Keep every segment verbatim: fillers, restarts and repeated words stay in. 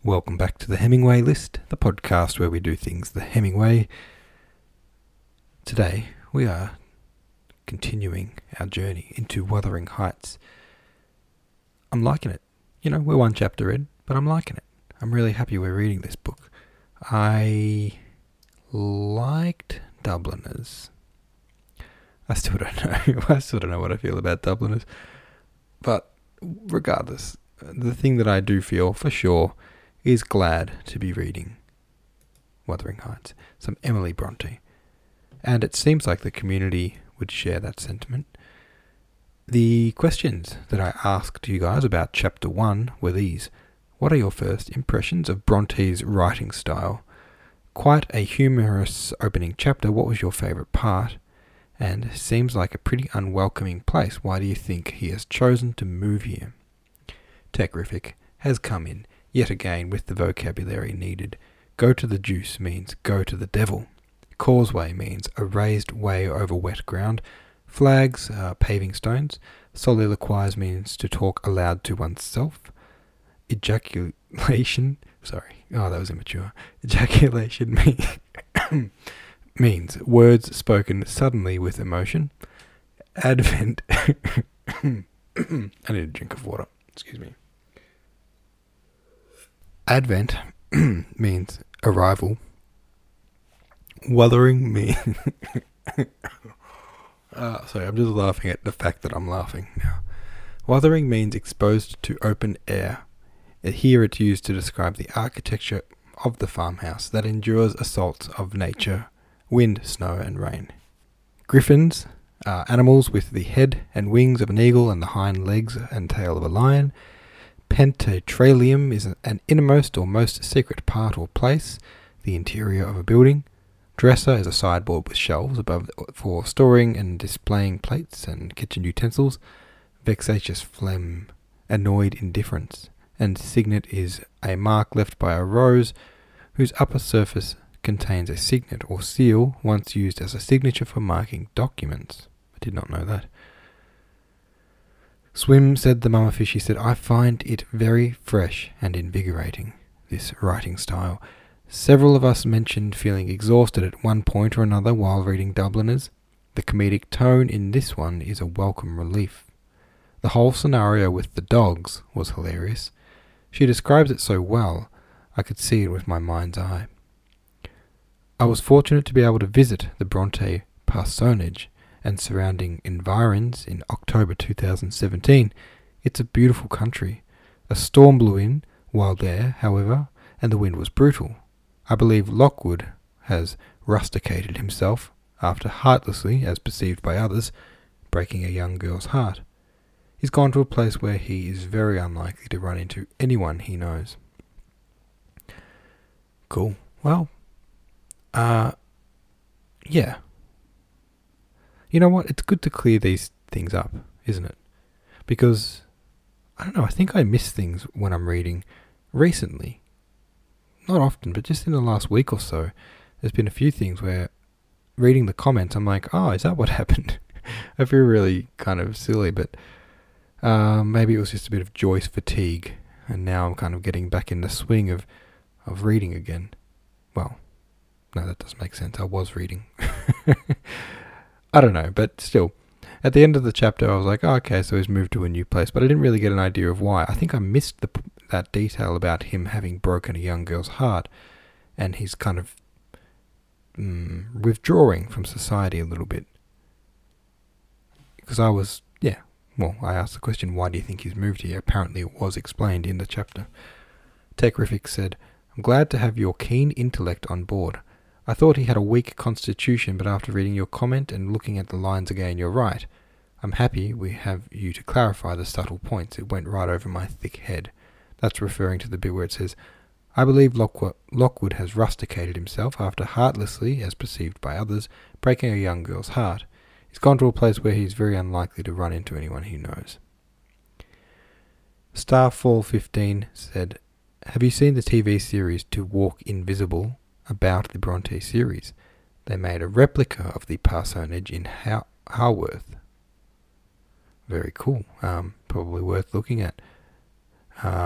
Welcome back to the Hemingway List, the podcast where we do things the Hemingway. Today we are continuing our journey into Wuthering Heights. I'm liking it. You know, we're one chapter in, but I'm liking it. I'm really happy we're reading this book. I liked Dubliners. I still don't know. I still don't know what I feel about Dubliners. But regardless, the thing that I do feel for sure is glad to be reading Wuthering Heights, some Emily Bronte. And it seems like the community would share that sentiment. The questions that I asked you guys about chapter one were these. What are your first impressions of Bronte's writing style? Quite a humorous opening chapter. What was your favourite part? And seems like a pretty unwelcoming place. Why do you think he has chosen to move here? Techrific has come in yet again with the vocabulary needed. Go to the juice means go to the devil. Causeway means a raised way over wet ground. Flags are paving stones. Soliloquize means to talk aloud to oneself. Ejaculation, sorry, oh that was immature. Ejaculation mean, means words spoken suddenly with emotion. Advent, I need a drink of water, excuse me. Advent means arrival. Wuthering means... uh, sorry, I'm just laughing at the fact that I'm laughing now. Wuthering means exposed to open air. Here it's used to describe the architecture of the farmhouse that endures assaults of nature, wind, snow and rain. Griffins are animals with the head and wings of an eagle and the hind legs and tail of a lion. Pentatralium is an innermost or most secret part or place, the interior of a building. Dresser is a sideboard with shelves above for storing and displaying plates and kitchen utensils. Vexatious phlegm, annoyed indifference. And signet is a mark left by a rose whose upper surface contains a signet or seal once used as a signature for marking documents. I did not know that. Swim, said the mummerfish, he said, I find it very fresh and invigorating, this writing style. Several of us mentioned feeling exhausted at one point or another while reading Dubliners. The comedic tone in this one is a welcome relief. The whole scenario with the dogs was hilarious. She describes it so well, I could see it with my mind's eye. I was fortunate to be able to visit the Bronte parsonage and surrounding environs in October two thousand seventeen. It's a beautiful country. A storm blew in while there, however, and the wind was brutal. I believe Lockwood has rusticated himself after heartlessly, as perceived by others, breaking a young girl's heart. He's gone to a place where he is very unlikely to run into anyone he knows. Cool. Well, uh, yeah. You know what? It's good to clear these things up, isn't it? Because, I don't know, I think I miss things when I'm reading recently. Not often, but just in the last week or so, there's been a few things where reading the comments, I'm like, oh, is that what happened? I feel really kind of silly, but uh, maybe it was just a bit of Joyce fatigue, and now I'm kind of getting back in the swing of, of reading again. Well, no, that doesn't make sense. I was reading. I don't know, but still, at the end of the chapter, I was like, oh, okay, so he's moved to a new place, but I didn't really get an idea of why. I think I missed the that detail about him having broken a young girl's heart, and he's kind of mm, withdrawing from society a little bit. Because I was, yeah, well, I asked the question, why do you think he's moved here? Apparently it was explained in the chapter. Techrific said, I'm glad to have your keen intellect on board. I thought he had a weak constitution, but after reading your comment and looking at the lines again, you're right. I'm happy we have you to clarify the subtle points. It went right over my thick head. That's referring to the bit where it says, I believe Lockwood, Lockwood has rusticated himself after heartlessly, as perceived by others, breaking a young girl's heart. He's gone to a place where he's very unlikely to run into anyone he knows. Starfall fifteen said, have you seen the T V series To Walk Invisible about the Bronte series? They made a replica of the parsonage in How- Haworth. Very cool. Um, probably worth looking at. Um,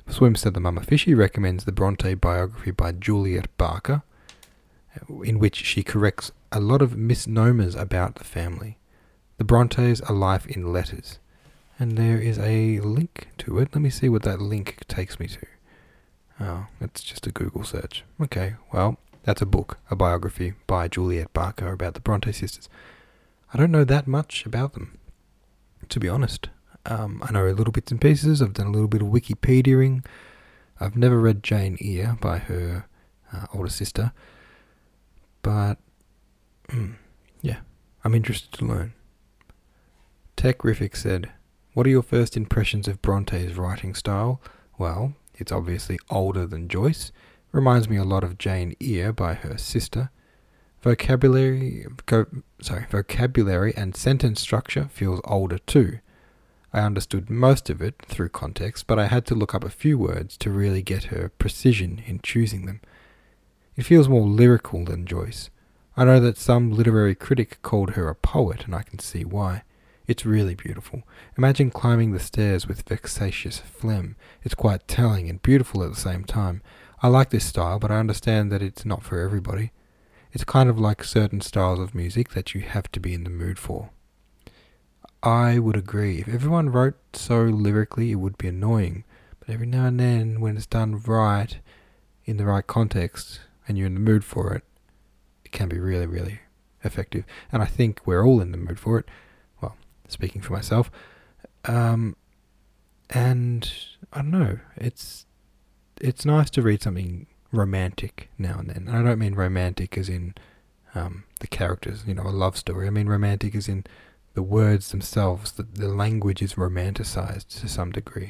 Swim said the Mama Fishy recommends the Bronte biography by Juliet Barker, in which she corrects a lot of misnomers about the family. The Brontes are life in letters. And there is a link to it. Let me see what that link takes me to. Oh, it's just a Google search. Okay, well, that's a book, a biography by Juliet Barker about the Bronte sisters. I don't know that much about them, to be honest. Um, I know a little bits and pieces. I've done a little bit of Wikipediaing. I've never read Jane Eyre by her uh, older sister. But, yeah, I'm interested to learn. Techrific said, "What are your first impressions of Bronte's writing style?" Well, it's obviously older than Joyce. Reminds me a lot of Jane Eyre by her sister. Vocabulary, go, sorry, vocabulary and sentence structure feels older too. I understood most of it through context, but I had to look up a few words to really get her precision in choosing them. It feels more lyrical than Joyce. I know that some literary critic called her a poet, and I can see why. It's really beautiful. Imagine climbing the stairs with vexatious phlegm. It's quite telling and beautiful at the same time. I like this style, but I understand that it's not for everybody. It's kind of like certain styles of music that you have to be in the mood for. I would agree. If everyone wrote so lyrically, it would be annoying. But every now and then, when it's done right, in the right context, and you're in the mood for it, it can be really, really effective. And I think we're all in the mood for it. Well, speaking for myself. Um, and I don't know, it's it's nice to read something romantic now and then. And I don't mean romantic as in um, the characters, you know, a love story. I mean romantic as in the words themselves. The, the language is romanticized to some degree.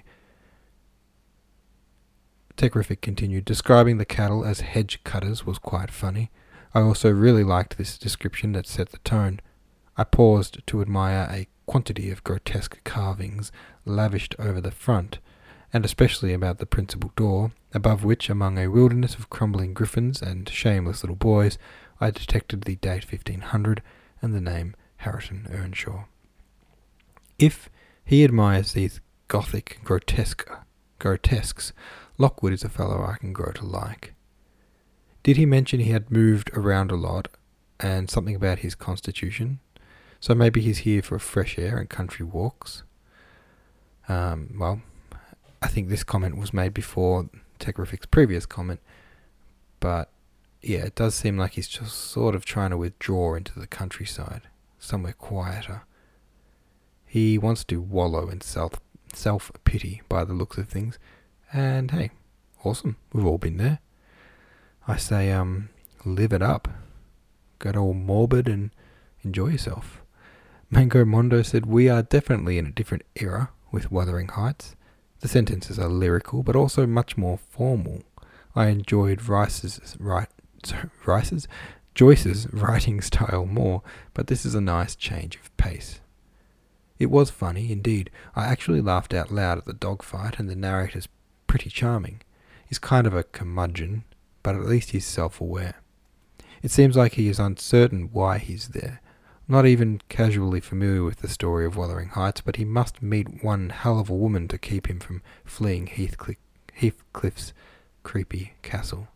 Techrific continued, describing the cattle as hedge cutters was quite funny. I also really liked this description that set the tone. I paused to admire a quantity of grotesque carvings lavished over the front, and especially about the principal door, above which, among a wilderness of crumbling griffins and shameless little boys, I detected the date fifteen hundred and the name Hareton Earnshaw. If he admires these gothic grotesque grotesques, Lockwood is a fellow I can grow to like. Did he mention he had moved around a lot and something about his constitution? So maybe he's here for fresh air and country walks? Um, well, I think this comment was made before Techrific's previous comment, but yeah, it does seem like he's just sort of trying to withdraw into the countryside, somewhere quieter. He wants to wallow in self self-pity by the looks of things, and hey, awesome, we've all been there. I say, um, live it up. Get all morbid and enjoy yourself. Mango Mondo said, we are definitely in a different era with Wuthering Heights. The sentences are lyrical, but also much more formal. I enjoyed Rice's, right, sorry, Rice's, Joyce's writing style more, but this is a nice change of pace. It was funny, indeed. I actually laughed out loud at the dogfight, and the narrator's pretty charming. He's kind of a curmudgeon, but at least he's self-aware. It seems like he is uncertain why he's there. Not even casually familiar with the story of Wuthering Heights, but he must meet one hell of a woman to keep him from fleeing Heathcliff, Heathcliff's creepy castle.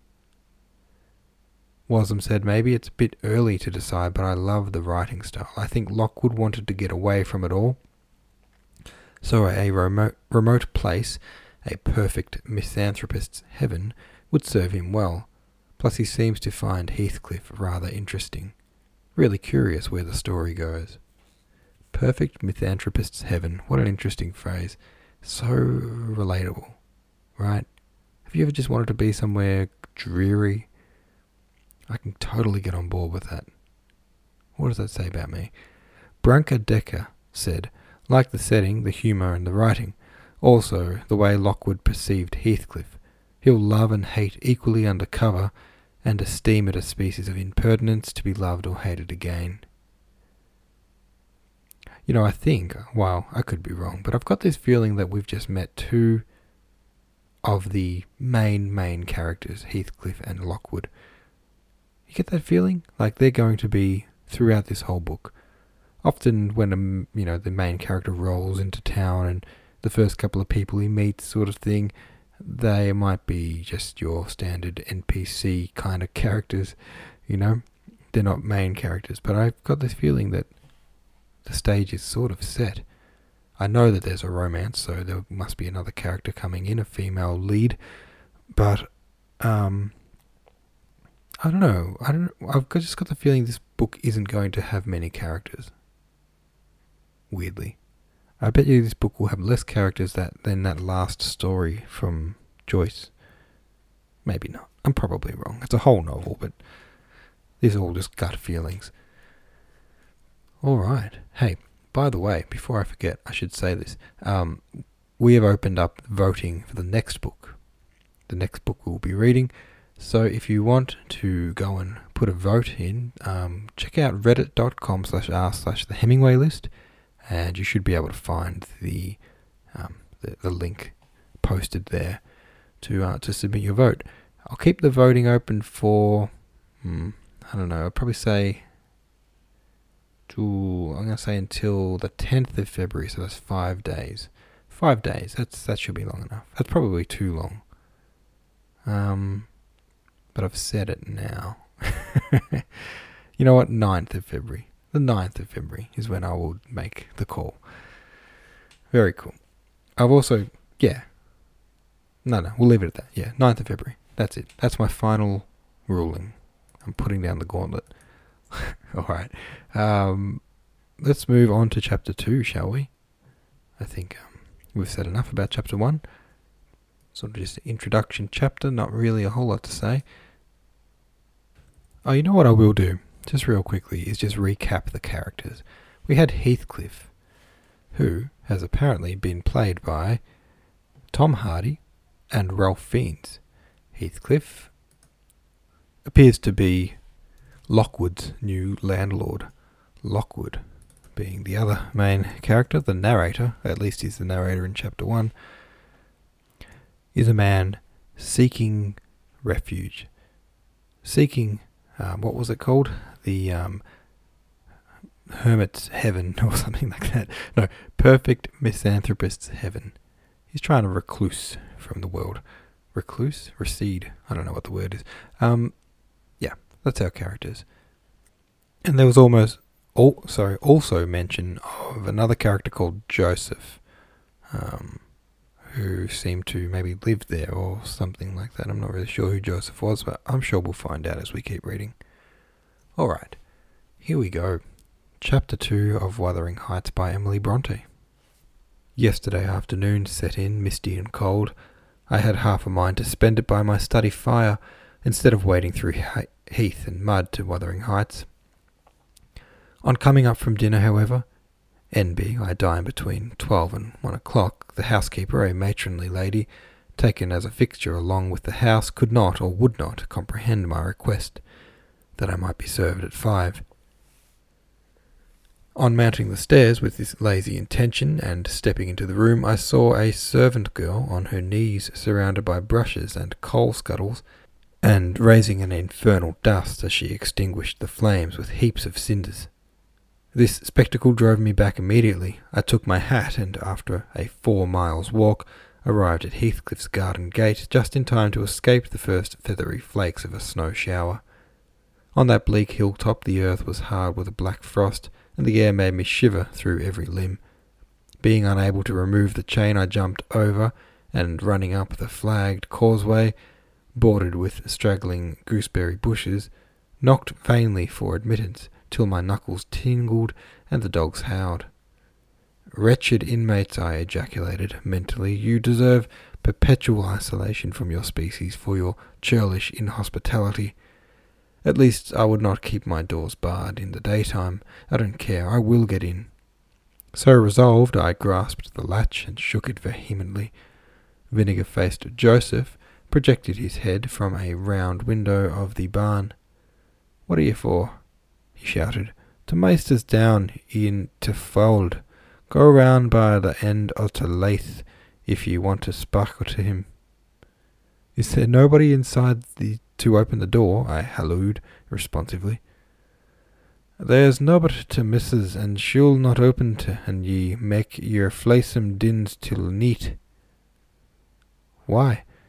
Wasm said, maybe it's a bit early to decide, but I love the writing style. I think Lockwood wanted to get away from it all. So a remote, remote place, a perfect misanthropist's heaven, would serve him well. Plus he seems to find Heathcliff rather interesting. Really curious where the story goes. Perfect misanthropist's heaven. What an interesting phrase. So relatable, right? Have you ever just wanted to be somewhere dreary? I can totally get on board with that. What does that say about me? Branka Decker said, like the setting, the humour and the writing. Also, the way Lockwood perceived Heathcliff. He'll love and hate equally under cover, and esteem it a species of impertinence to be loved or hated again. You know, I think, well, I could be wrong, but I've got this feeling that we've just met two of the main, main characters, Heathcliff and Lockwood. You get that feeling? Like they're going to be throughout this whole book. Often when, a, you know, the main character rolls into town and the first couple of people he meets sort of thing, they might be just your standard N P C kind of characters, you know? They're not main characters, but I've got this feeling that the stage is sort of set. I know that there's a romance, so there must be another character coming in, a female lead, but um, I don't know. I don't. I've got, just got the feeling this book isn't going to have many characters. Weirdly, I bet you this book will have less characters that than that last story from Joyce. Maybe not. I'm probably wrong. It's a whole novel, but these are all just gut feelings. All right. Hey, by the way, before I forget, I should say this. Um, we have opened up voting for the next book. The next book we'll be reading. So if you want to go and put a vote in, um, check out reddit.com slash r slash the Hemingway list, and you should be able to find the um, the, the link posted there to uh, to submit your vote. I'll keep the voting open for, hmm, I don't know, I'll probably say to, I'm going to say until the tenth of February, so that's five days. Five days, that's that should be long enough. That's probably too long. Um... But I've said it now. You know what? ninth of February. The ninth of February is when I will make the call. Very cool. I've also... Yeah. No, no. We'll leave it at that. Yeah. ninth of February. That's it. That's my final ruling. I'm putting down the gauntlet. Alright. Um, let's move on to chapter two, shall we? I think um, we've said enough about chapter one. Sort of just an introduction chapter. Not really a whole lot to say. Oh, you know what I will do, just real quickly, is just recap the characters. We had Heathcliff, who has apparently been played by Tom Hardy and Ralph Fiennes. Heathcliff appears to be Lockwood's new landlord. Lockwood being the other main character, the narrator, at least he's the narrator in chapter one, is a man seeking refuge. Seeking... Um, what was it called? The um, Hermit's Heaven or something like that. No, Perfect Misanthropist's Heaven. He's trying to recluse from the world. Recluse? Recede? I don't know what the word is. Um, yeah, that's our characters. And there was almost, all, sorry, also mention of another character called Joseph, um, who seemed to maybe live there or something like that. I'm not really sure who Joseph was, but I'm sure we'll find out as we keep reading. Alright, here we go. Chapter two of Wuthering Heights by Emily Bronte. Yesterday afternoon set in, misty and cold. I had half a mind to spend it by my study fire, instead of wading through heath and mud to Wuthering Heights. On coming up from dinner, however, N B, I dine between twelve and one o'clock. The housekeeper, a matronly lady, taken as a fixture along with the house, could not or would not comprehend my request that I might be served at five. On mounting the stairs with this lazy intention and stepping into the room, I saw a servant girl on her knees, surrounded by brushes and coal scuttles, and raising an infernal dust as she extinguished the flames with heaps of cinders. This spectacle drove me back immediately. I took my hat, and after a four miles walk, arrived at Heathcliff's garden gate just in time to escape the first feathery flakes of a snow shower. On that bleak hilltop the earth was hard with a black frost, and the air made me shiver through every limb. Being unable to remove the chain, I jumped over, and running up the flagged causeway, bordered with straggling gooseberry bushes, knocked vainly for admittance, till my knuckles tingled and the dogs howled. "Wretched inmates," I ejaculated mentally, "you deserve perpetual isolation from your species for your churlish inhospitality. At least I would not keep my doors barred in the daytime. I don't care, I will get in." So resolved, I grasped the latch and shook it vehemently. Vinegar-faced Joseph projected his head from a round window of the barn. "What are you for?" he shouted. "To maisters down in to fold. Go round by the end o' to Lath if ye want to sparkle to him." "Is there nobody inside the to open the door?" I hallooed responsively. "There's nobbut to missus, and she'll not open to an ye make your flaysome dins till neat." "Why?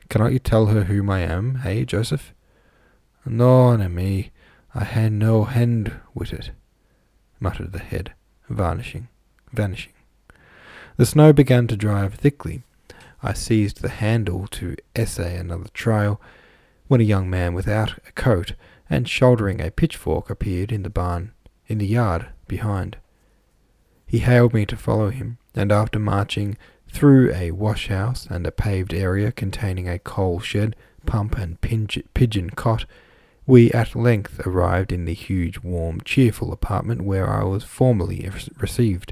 Cannot you tell her whom I am, eh, Joseph?" "No, na me, I had no hend with it," muttered the head, vanishing, vanishing. The snow began to drive thickly. I seized the handle to essay another trial, when a young man without a coat and shouldering a pitchfork appeared in the barn, in the yard behind. He hailed me to follow him, and after marching through a wash-house and a paved area containing a coal shed, pump and pigeon cot, we at length arrived in the huge, warm, cheerful apartment where I was formerly received.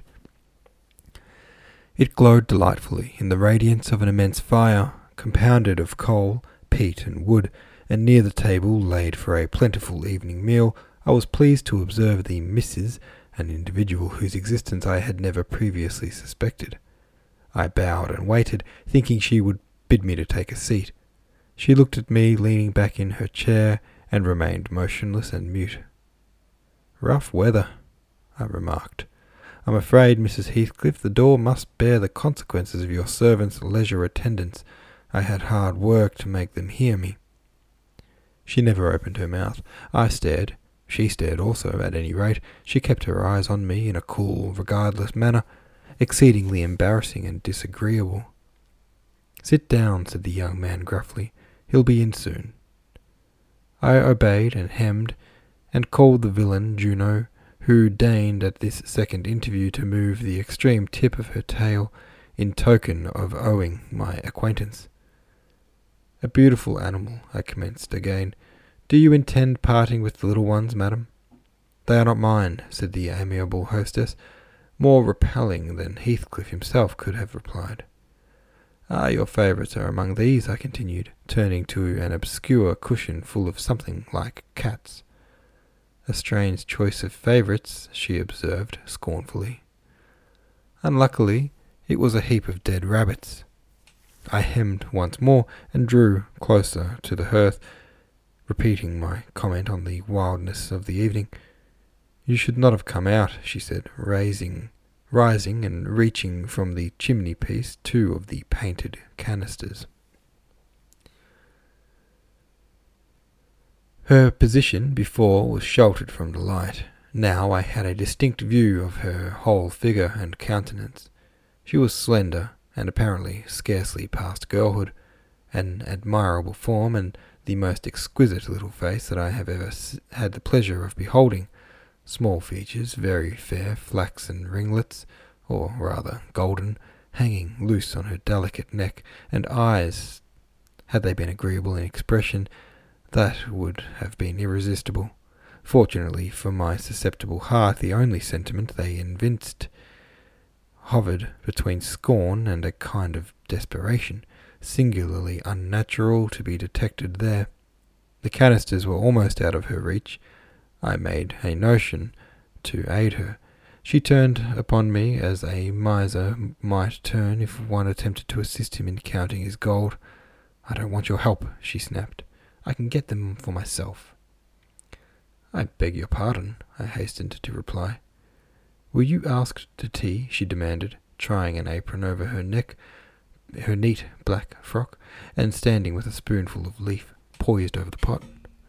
It glowed delightfully in the radiance of an immense fire, compounded of coal, peat, and wood, and near the table, laid for a plentiful evening meal, I was pleased to observe the Missus, an individual whose existence I had never previously suspected. I bowed and waited, thinking she would bid me to take a seat. She looked at me, leaning back in her chair, and remained motionless and mute. "Rough weather," I remarked. "I'm afraid, Missus Heathcliff, the door must bear the consequences of your servant's leisure attendance. I had hard work to make them hear me." She never opened her mouth. I stared. She stared also, at any rate. She kept her eyes on me in a cool, regardless manner, exceedingly embarrassing and disagreeable. "Sit down," said the young man gruffly. "He'll be in soon." I obeyed and hemmed, and called the villain Juno, who deigned at this second interview to move the extreme tip of her tail in token of owing my acquaintance. "A beautiful animal," I commenced again. "Do you intend parting with the little ones, madam?" "They are not mine," said the amiable hostess, more repelling than Heathcliff himself could have replied. "Ah, your favourites are among these," I continued, turning to an obscure cushion full of something like cats. "A strange choice of favourites," she observed scornfully. "Unluckily, it was a heap of dead rabbits." I hemmed once more and drew closer to the hearth, repeating my comment on the wildness of the evening. "You should not have come out," she said, raising, rising and reaching from the chimney-piece two of the painted canisters. Her position before was sheltered from the light. Now I had a distinct view of her whole figure and countenance. She was slender, and apparently scarcely past girlhood, an admirable form, and the most exquisite little face that I have ever had the pleasure of beholding. Small features, very fair, flaxen ringlets, or rather golden, hanging loose on her delicate neck, and eyes, had they been agreeable in expression, that would have been irresistible. Fortunately for my susceptible heart, the only sentiment they evinced hovered between scorn and a kind of desperation, singularly unnatural to be detected there. The canisters were almost out of her reach. I made a notion to aid her. She turned upon me as a miser might turn if one attempted to assist him in counting his gold. "I don't want your help," she snapped. "I can get them for myself." "I beg your pardon," I hastened to reply. "Were you asked to tea?" she demanded, trying an apron over her neck, her neat black frock, and standing with a spoonful of leaf poised over the pot.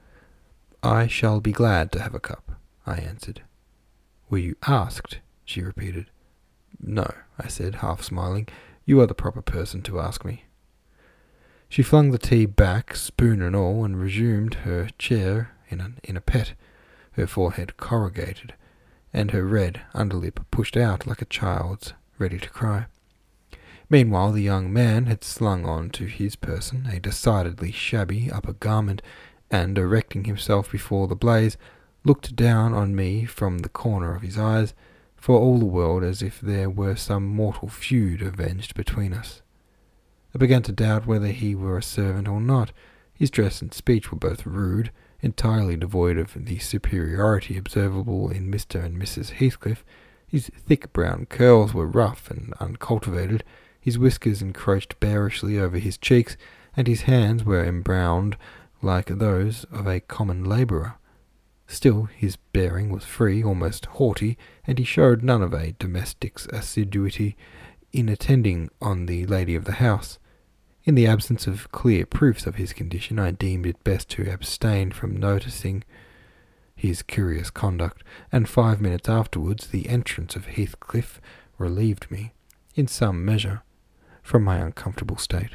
"I shall be glad to have a cup," I answered. "Were you asked?" she repeated. "No," I said, half smiling. "You are the proper person to ask me." She flung the tea back, spoon and all, and resumed her chair in a, in a pet, her forehead corrugated, and her red underlip pushed out like a child's, ready to cry. Meanwhile, the young man had slung on to his person a decidedly shabby upper garment, and, erecting himself before the blaze, looked down on me from the corner of his eyes, for all the world as if there were some mortal feud avenged between us. I began to doubt whether he were a servant or not. His dress and speech were both rude, entirely devoid of the superiority observable in Mister and Missus Heathcliff. His thick brown curls were rough and uncultivated, his whiskers encroached bearishly over his cheeks, and his hands were embrowned like those of a common labourer. Still, his bearing was free, almost haughty, and he showed none of a domestic's assiduity in attending on the lady of the house. In the absence of clear proofs of his condition, I deemed it best to abstain from noticing his curious conduct, and five minutes afterwards the entrance of Heathcliff relieved me, in some measure, from my uncomfortable state.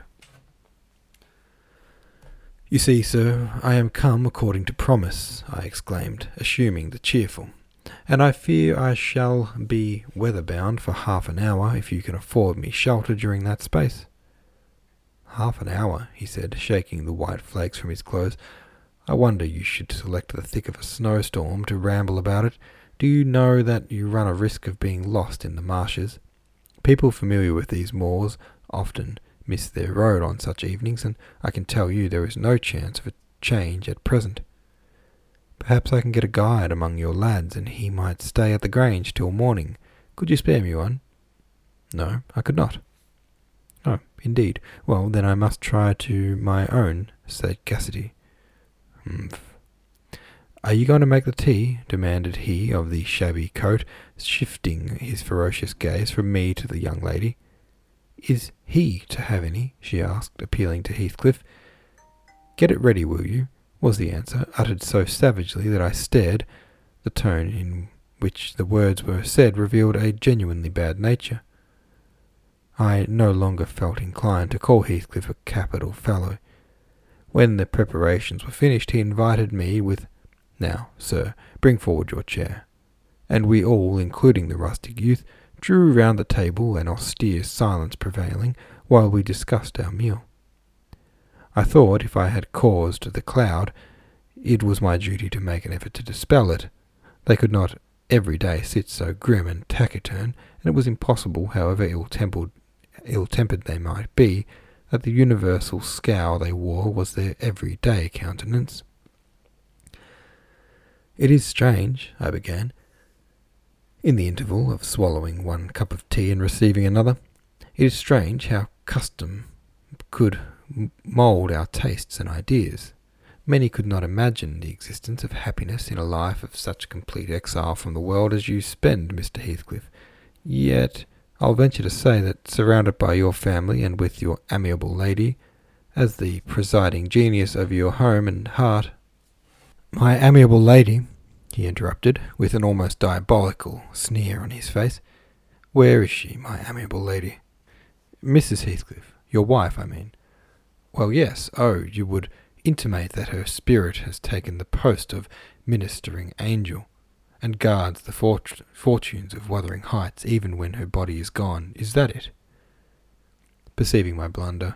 "You see, sir, I am come according to promise," I exclaimed, assuming the cheerful, "and I fear I shall be weather-bound for half an hour if you can afford me shelter during that space." "Half an hour," he said, shaking the white flakes from his clothes. "I wonder you should select the thick of a snowstorm to ramble about it. Do you know that you run a risk of being lost in the marshes? People familiar with these moors often miss their road on such evenings, and I can tell you there is no chance of a change at present. Perhaps I can get a guide among your lads, and he might stay at the Grange till morning. Could you spare me one?" "No, I could not." "Oh, indeed. Well, then I must try to my own sagacity." "Humph. Are you going to make the tea?" demanded he of the shabby coat, shifting his ferocious gaze from me to the young lady. "Is he to have any?" she asked, appealing to Heathcliff. "Get it ready, will you?" was the answer, uttered so savagely that I stared. The tone in which the words were said revealed a genuinely bad nature. I no longer felt inclined to call Heathcliff a capital fellow. When the preparations were finished, he invited me with, "Now, sir, bring forward your chair," and we all, including the rustic youth, drew round the table, an austere silence prevailing, while we discussed our meal. I thought if I had caused the cloud, it was my duty to make an effort to dispel it. They could not every day sit so grim and taciturn, and it was impossible, however ill-tempered, ill-tempered they might be, that the universal scowl they wore was their everyday countenance. "It is strange," I began, in the interval of swallowing one cup of tea and receiving another, "it is strange how custom could mould our tastes and ideas. Many could not imagine the existence of happiness in a life of such complete exile from the world as you spend, Mister Heathcliff. Yet I'll venture to say that, surrounded by your family and with your amiable lady, as the presiding genius of your home and heart—" "My amiable lady," he interrupted, with an almost diabolical sneer on his face. "Where is she, my amiable lady?" "Missus Heathcliff. Your wife, I mean." "Well, yes. Oh, you would intimate that her spirit has taken the post of ministering angel, and guards the fort- fortunes of Wuthering Heights, even when her body is gone. Is that it?" Perceiving my blunder,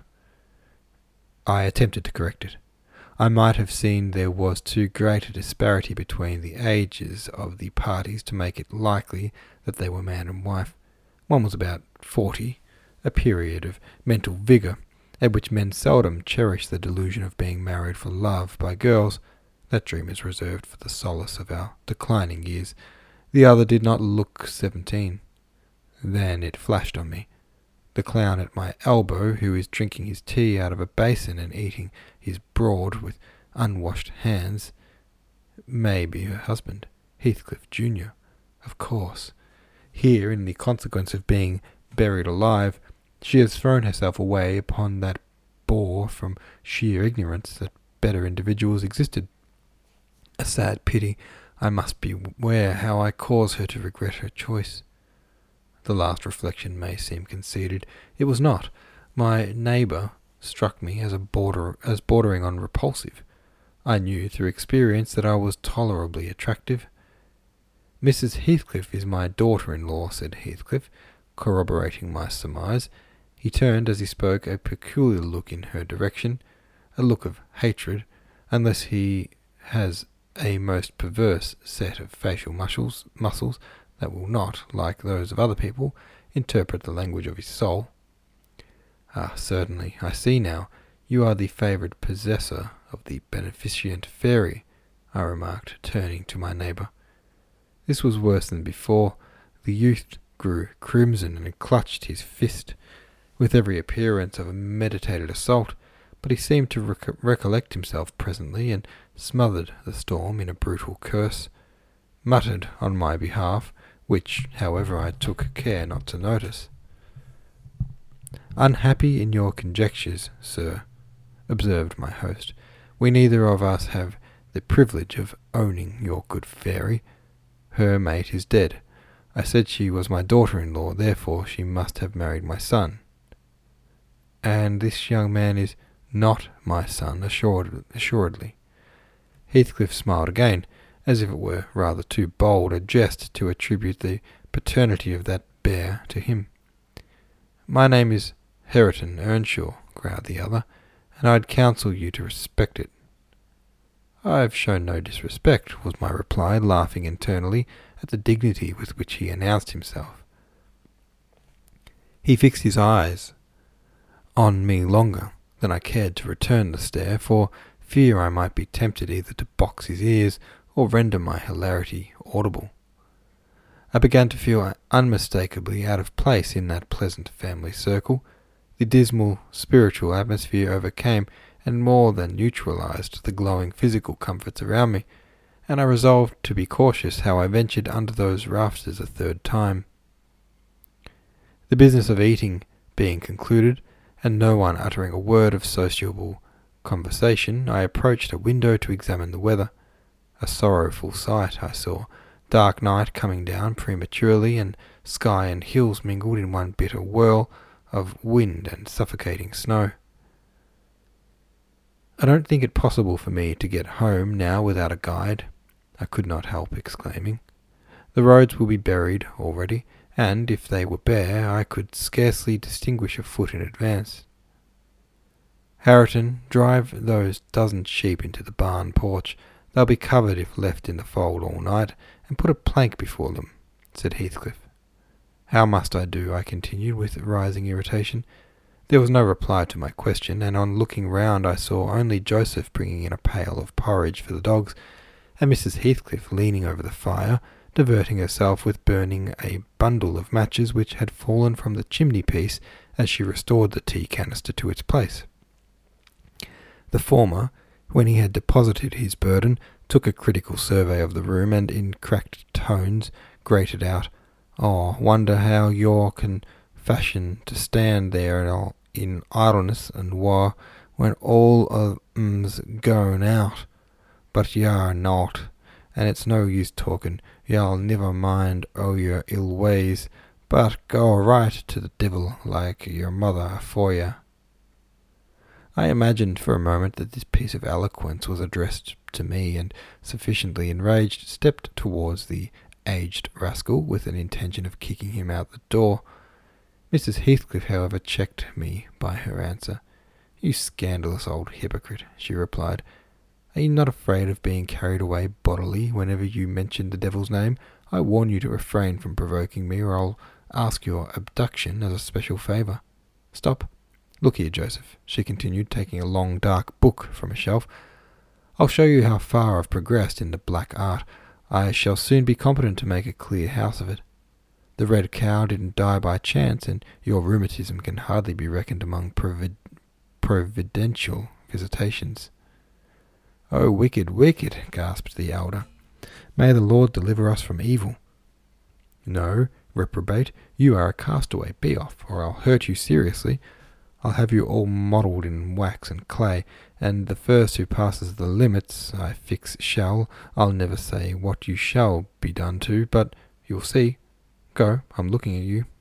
I attempted to correct it. I might have seen there was too great a disparity between the ages of the parties to make it likely that they were man and wife. One was about forty, a period of mental vigour, at which men seldom cherish the delusion of being married for love by girls. That dream is reserved for the solace of our declining years. The other did not look seventeen. Then it flashed on me. The clown at my elbow, who is drinking his tea out of a basin and eating his broad with unwashed hands, may be her husband, Heathcliff Junior Of course, here, in the consequence of being buried alive, she has thrown herself away upon that boor from sheer ignorance that better individuals existed. A sad pity. I must beware how I cause her to regret her choice. The last reflection may seem conceited. It was not. My neighbour struck me as a border as bordering on repulsive. I knew through experience that I was tolerably attractive. "Missus Heathcliff is my daughter-in-law," said Heathcliff, corroborating my surmise. He turned as he spoke a peculiar look in her direction, a look of hatred, unless he has a most perverse set of facial muscles, muscles that will not, like those of other people, interpret the language of his soul. "Ah, certainly, I see now. You are the favoured possessor of the beneficent fairy," I remarked, turning to my neighbour. This was worse than before. The youth grew crimson and clutched his fist, with every appearance of a meditated assault, but he seemed to rec- recollect himself presently, and smothered the storm in a brutal curse, muttered on my behalf, which, however, I took care not to notice. Unhappy in your conjectures, sir, observed my host. We neither of us have the privilege of owning your good fairy. Her mate is dead. I said she was my daughter-in-law, therefore she must have married my son. And this young man is not my son, assured, assuredly. Heathcliff smiled again, as if it were rather too bold a jest to attribute the paternity of that bear to him. My name is Hareton Earnshaw, growled the other, and I'd counsel you to respect it. I've shown no disrespect, was my reply, laughing internally at the dignity with which he announced himself. He fixed his eyes on me longer than I cared to return the stare, for fear I might be tempted either to box his ears or render my hilarity audible. I began to feel unmistakably out of place in that pleasant family circle. The dismal spiritual atmosphere overcame and more than neutralized the glowing physical comforts around me, and I resolved to be cautious how I ventured under those rafters a third time. The business of eating being concluded, and no one uttering a word of sociable conversation, I approached a window to examine the weather. A sorrowful sight I saw, dark night coming down prematurely, and sky and hills mingled in one bitter whirl of wind and suffocating snow. I don't think it possible for me to get home now without a guide, I could not help exclaiming. The roads will be buried already, and if they were bare, I could scarcely distinguish a foot in advance. Hareton, drive those dozen sheep into the barn porch. They'll be covered if left in the fold all night, and put a plank before them, said Heathcliff. How must I do? I continued with rising irritation. There was no reply to my question, and on looking round I saw only Joseph bringing in a pail of porridge for the dogs, and Missus Heathcliff leaning over the fire, diverting herself with burning a bundle of matches which had fallen from the chimney-piece as she restored the tea canister to its place. The former, when he had deposited his burden, took a critical survey of the room, and in cracked tones grated out, "Oh, wonder how yaw can fashion to stand there in, in idleness and war, when all of 'em's gone out. But y'are not, and it's no use talking. Y'all never mind o' your ill ways, but go right to the devil like your mother afore you." I imagined for a moment that this piece of eloquence was addressed to me, and, sufficiently enraged, stepped towards the aged rascal with an intention of kicking him out the door. Missus Heathcliff, however, checked me by her answer. "You scandalous old hypocrite," she replied. "Are you not afraid of being carried away bodily whenever you mention the devil's name? I warn you to refrain from provoking me, or I'll ask your abduction as a special favour. Stop. Look here, Joseph," she continued, taking a long dark book from a shelf. "I'll show you how far I've progressed in the black art. I shall soon be competent to make a clear house of it. The red cow didn't die by chance, and your rheumatism can hardly be reckoned among provid- providential visitations." "Oh, wicked, wicked," gasped the elder. "May the Lord deliver us from evil." "No, reprobate, you are a castaway. Be off, or I'll hurt you seriously. I'll have you all modelled in wax and clay, and the first who passes the limits I fix shall, I'll never say what you shall be done to, but you'll see. Go, I'm looking at you."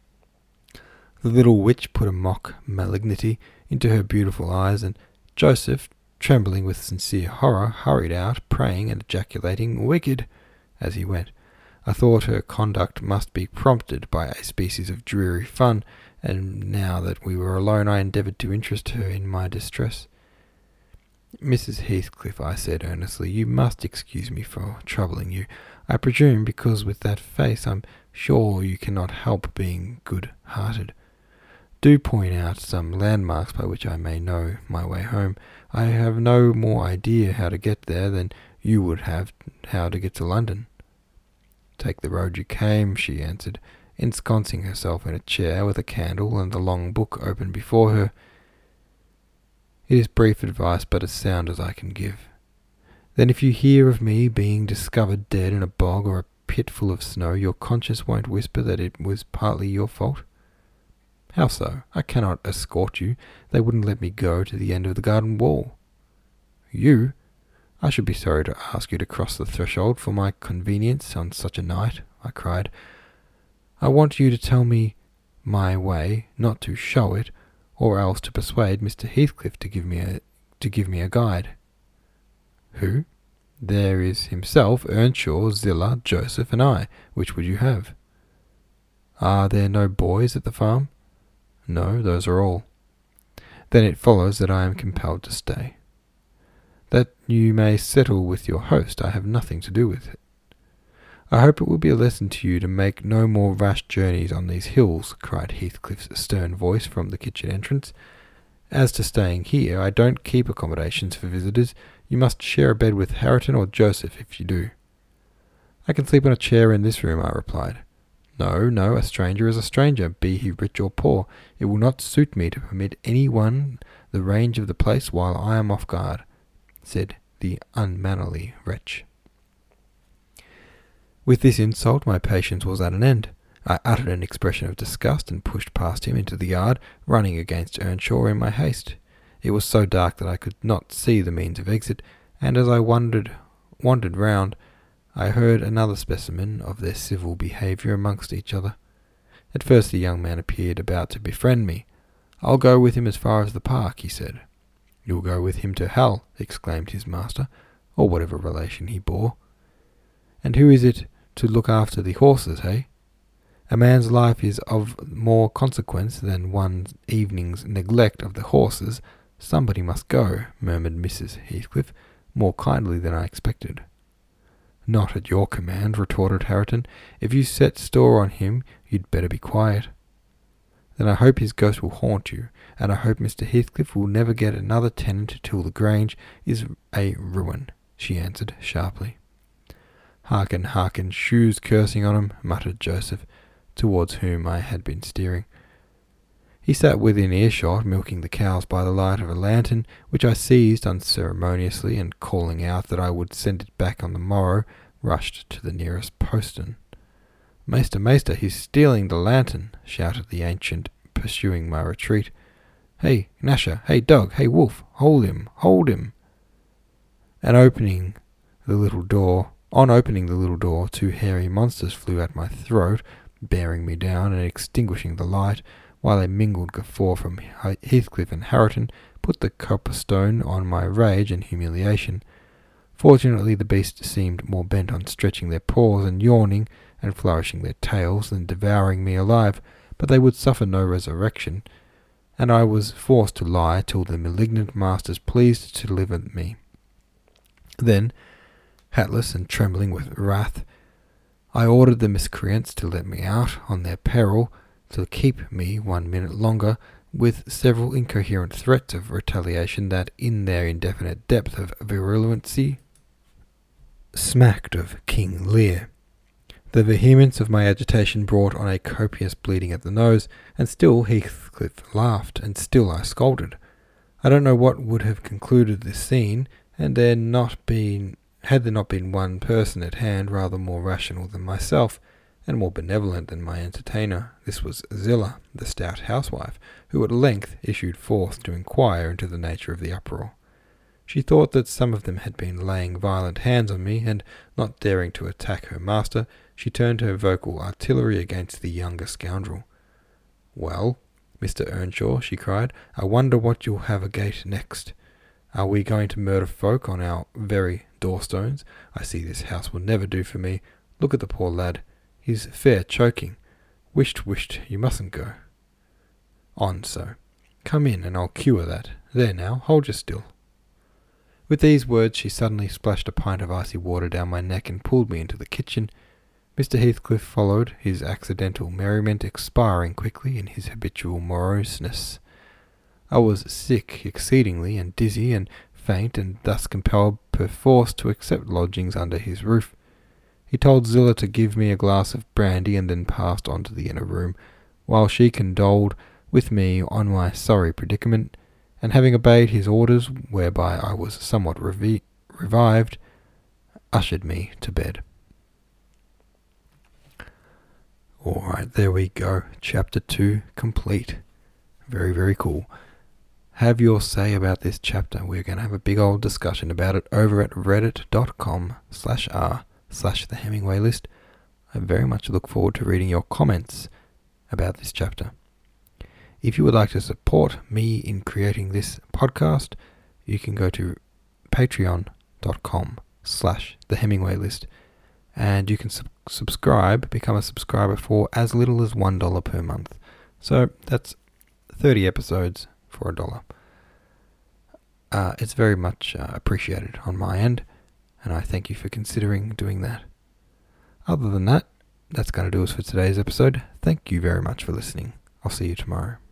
The little witch put a mock malignity into her beautiful eyes, and Joseph, trembling with sincere horror, hurried out, praying and ejaculating "Wicked!" as he went. I thought her conduct must be prompted by a species of dreary fun, and now that we were alone I endeavoured to interest her in my distress. "Missus Heathcliff," I said earnestly, "you must excuse me for troubling you. I presume because with that face I'm sure you cannot help being good-hearted. Do point out some landmarks by which I may know my way home. I have no more idea how to get there than you would have how to get to London." "Take the road you came," she answered, ensconcing herself in a chair with a candle and the long book open before her. "It is brief advice, but as sound as I can give. Then if you hear of me being discovered dead in a bog or a pit full of snow, your conscience won't whisper that it was partly your fault?" How so? I cannot escort you. They wouldn't let me go to the end of the garden wall. You? I should be sorry to ask you to cross the threshold for my convenience on such a night, I cried. I want you to tell me my way, not to show it, or else to persuade Mister Heathcliff to give me a to give me a guide. Who? There is himself, Earnshaw, Zillah, Joseph, and I. Which would you have? Are there no boys at the farm? No, those are all. Then it follows that I am compelled to stay. That you may settle with your host, I have nothing to do with it. I hope it will be a lesson to you to make no more rash journeys on these hills, cried Heathcliff's stern voice from the kitchen entrance. As to staying here, I don't keep accommodations for visitors. You must share a bed with Hareton or Joseph if you do. I can sleep on a chair in this room, I replied. No, no, a stranger is a stranger, be he rich or poor. It will not suit me to permit any one the range of the place while I am off guard, said the unmannerly wretch. With this insult my patience was at an end. I uttered an expression of disgust and pushed past him into the yard, running against Earnshaw in my haste. It was so dark that I could not see the means of exit, and as I wandered, wandered round, I heard another specimen of their civil behaviour amongst each other. At first the young man appeared about to befriend me. I'll go with him as far as the park, he said. You'll go with him to hell, exclaimed his master, or whatever relation he bore. And who is it to look after the horses, eh? A man's life is of more consequence than one evening's neglect of the horses. Somebody must go, murmured Missus Heathcliff, more kindly than I expected. Not at your command, retorted Hareton. If you set store on him, you'd better be quiet. Then I hope his ghost will haunt you, and I hope Mister Heathcliff will never get another tenant till the Grange is a ruin, she answered sharply. Hearken, hearken, shoes cursing on 'em, muttered Joseph, towards whom I had been steering. He sat within earshot, milking the cows by the light of a lantern, which I seized unceremoniously, and calling out that I would send it back on the morrow, rushed to the nearest postern. Maester, maester, he's stealing the lantern, shouted the ancient, pursuing my retreat. Hey, Gnasher, hey, dog, hey, wolf, hold him, hold him. And opening the little door, on opening the little door, two hairy monsters flew at my throat, bearing me down and extinguishing the light, while a mingled guffaw from Heathcliff and Hareton put the copperstone on my rage and humiliation. Fortunately the beasts seemed more bent on stretching their paws and yawning and flourishing their tails than devouring me alive, but they would suffer no resurrection, and I was forced to lie till the malignant masters pleased to deliver me. Then, hatless and trembling with wrath, I ordered the miscreants to let me out on their peril, to keep me one minute longer, with several incoherent threats of retaliation that, in their indefinite depth of virulency, smacked of King Lear. The vehemence of my agitation brought on a copious bleeding at the nose, and still Heathcliff laughed, and still I scolded. I don't know what would have concluded this scene, and there not been, had there not been one person at hand rather more rational than myself, and more benevolent than my entertainer. This was Zillah, the stout housewife, who at length issued forth to inquire into the nature of the uproar. She thought that some of them had been laying violent hands on me, and, not daring to attack her master, she turned her vocal artillery against the younger scoundrel. Well, Mister Earnshaw, she cried, I wonder what you'll have agate next. Are we going to murder folk on our very doorstones? I see this house will never do for me. Look at the poor lad. He's fair choking. Wisht, wisht, you mustn't go. On so. Come in, and I'll cure that. There now, hold you still. With these words she suddenly splashed a pint of icy water down my neck and pulled me into the kitchen. Mister Heathcliff followed, his accidental merriment expiring quickly in his habitual moroseness. I was sick exceedingly, and dizzy, and faint, and thus compelled perforce to accept lodgings under his roof. He told Zillah to give me a glass of brandy, and then passed on to the inner room, while she condoled with me on my sorry predicament, and having obeyed his orders, whereby I was somewhat revi- revived, ushered me to bed. All right, there we go. Chapter two complete. Very, very cool. Have your say about this chapter. We're going to have a big old discussion about it over at reddit.com slash r slash the Hemingway list. I very much look forward to reading your comments about this chapter. If you would like to support me in creating this podcast, you can go to patreon.com slash the Hemingway list, and you can sub- subscribe, become a subscriber for as little as one dollar per month. So that's thirty episodes for a dollar. Uh, it's very much uh, appreciated on my end, and I thank you for considering doing that. Other than that, that's going to do us for today's episode. Thank you very much for listening. I'll see you tomorrow.